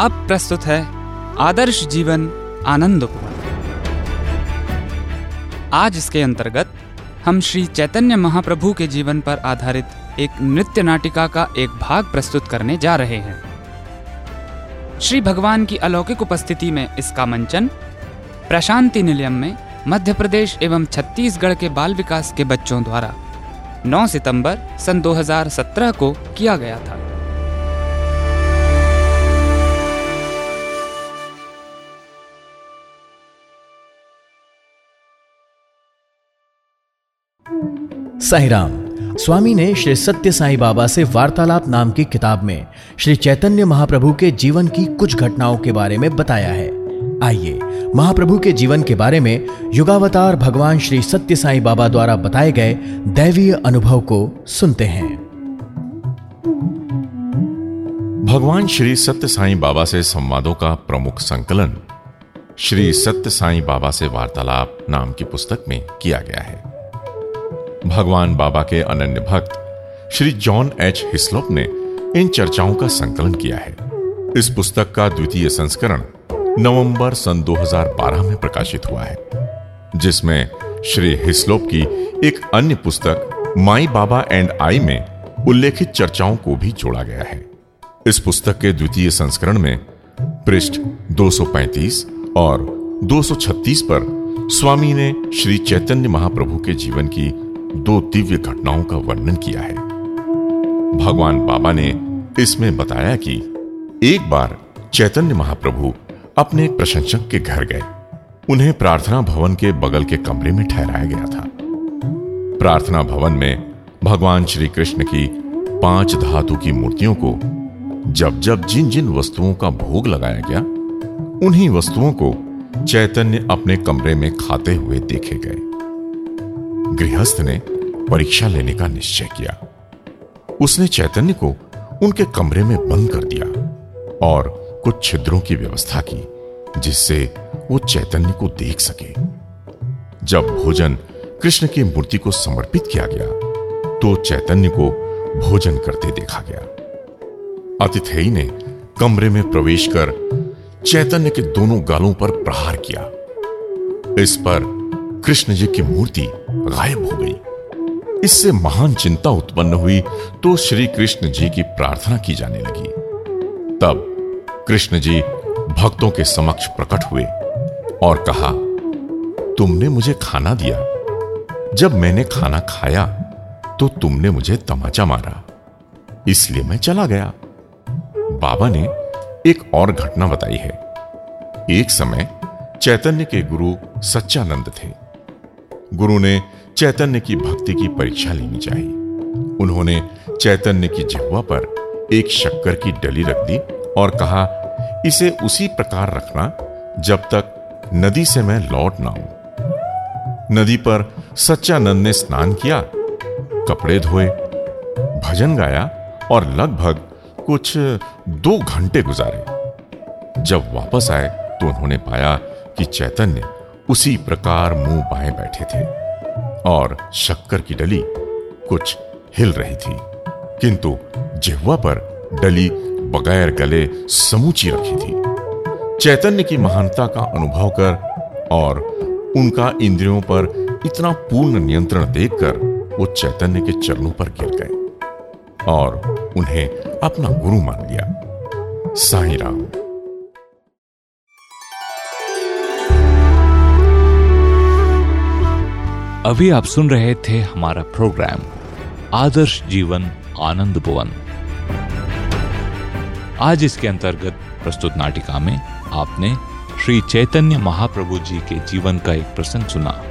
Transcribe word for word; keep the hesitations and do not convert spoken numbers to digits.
अब प्रस्तुत है आदर्श जीवन आनंदपुवन। आज इसके अंतर्गत हम श्री चैतन्य महाप्रभु के जीवन पर आधारित एक नृत्य नाटिका का एक भाग प्रस्तुत करने जा रहे हैं। श्री भगवान की अलौकिक उपस्थिति में इसका मंचन प्रशांति निलयम में मध्य प्रदेश एवं छत्तीसगढ़ के बाल विकास के बच्चों द्वारा नौ सितंबर सन दो हज़ार सत्रह को किया गया था। साईं राम। स्वामी ने श्री सत्य साईं बाबा से वार्तालाप नाम की किताब में श्री चैतन्य महाप्रभु के जीवन की कुछ घटनाओं के बारे में बताया है। आइए महाप्रभु के जीवन के बारे में युगावतार भगवान श्री सत्य साईं बाबा द्वारा बताए गए दैवीय अनुभव को सुनते हैं। भगवान श्री सत्य साईं बाबा से संवादों का प्रमुख संकलन श्री सत्य साईं बाबा से वार्तालाप नाम की पुस्तक में किया गया है। भगवान बाबा के अनन्य भक्त श्री जॉन एच हिस्लॉप ने इन चर्चाओं का संकलन किया है। इस पुस्तक का द्वितीय संस्करण नवंबर सन दो हज़ार बारह में प्रकाशित हुआ है, जिसमें श्री हिस्लॉप की एक अन्य पुस्तक माई बाबा एंड आई में उल्लेखित चर्चाओं को भी जोड़ा गया है। इस पुस्तक के द्वितीय संस्करण में पृष्ठ दो सौ पैंतीस और दो सौ छत्तीस पर स्वामी ने श्री चैतन्य महाप्रभु के जीवन की दो दिव्य घटनाओं का वर्णन किया है। भगवान बाबा ने इसमें बताया कि एक बार चैतन्य महाप्रभु अपने एक प्रशंसक के घर गए। उन्हें प्रार्थना भवन के बगल के कमरे में ठहराया गया था। प्रार्थना भवन में भगवान श्री कृष्ण की पांच धातु की मूर्तियों को जब जब जिन जिन वस्तुओं का भोग लगाया गया, उन्हीं वस्तुओं को चैतन्य अपने कमरे में खाते हुए देखे गए। गृहस्थ ने परीक्षा लेने का निश्चय किया। उसने चैतन्य को उनके कमरे में बंद कर दिया और कुछ छिद्रों की व्यवस्था की, जिससे वो चैतन्य को देख सके। जब भोजन कृष्ण की मूर्ति को समर्पित किया गया, तो चैतन्य को भोजन करते देखा गया। अतिथेय ने कमरे में प्रवेश कर चैतन्य के दोनों गालों पर प्रहार किया। इस पर कृष्ण जी की मूर्ति गायब हो गई। इससे महान चिंता उत्पन्न हुई, तो श्री कृष्ण जी की प्रार्थना की जाने लगी। तब कृष्ण जी भक्तों के समक्ष प्रकट हुए और कहा, तुमने मुझे खाना दिया। जब मैंने खाना खाया तो तुमने मुझे तमाचा मारा, इसलिए मैं चला गया। बाबा ने एक और घटना बताई है। एक समय चैतन्य के गुरु सच्चानंद थे। गुरु ने चैतन्य की भक्ति की परीक्षा लेनी चाहिए। उन्होंने चैतन्य की जिह्वा पर एक शक्कर की डली रख दी और कहा, इसे उसी प्रकार रखना जब तक नदी से मैं लौट ना आऊं। नदी पर सच्चानंद ने स्नान किया, कपड़े धोए, भजन गाया और लगभग कुछ दो घंटे गुजारे। जब वापस आए तो उन्होंने पाया कि चैतन्य उसी प्रकार मुंह बाएं बैठे थे और शक्कर की डली कुछ हिल रही थी, किंतु जिह्वा पर डली बगैर गले समूची रखी थी। चैतन्य की महानता का अनुभव कर और उनका इंद्रियों पर इतना पूर्ण नियंत्रण देखकर वो चैतन्य के चरणों पर गिर गए और उन्हें अपना गुरु मान लिया। साईं राम। अभी आप सुन रहे थे हमारा प्रोग्राम आदर्श जीवन आनंदपुवन। आज इसके अंतर्गत प्रस्तुत नाटिका में आपने श्री चैतन्य महाप्रभु जी के जीवन का एक प्रसंग सुना।